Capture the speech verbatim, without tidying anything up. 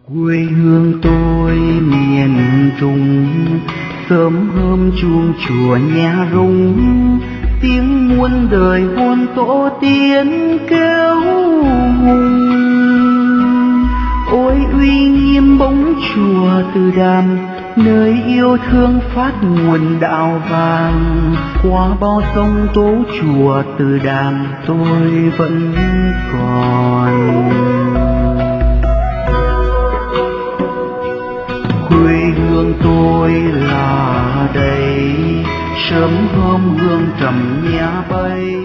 Quê hương tôi miền Trung, sớm hôm chuông chùa nhà rung, tiếng muôn đời hồn tổ tiên kêu hùng. Ôi uy nghiêm bóng chùa Từ Đàm, nơi yêu thương phát nguồn đạo vàng. Qua bao sông tố chùa Từ Đàm tôi vẫn còn. Quê hương tôi là đây, sớm hôm hương trầm nhà bay.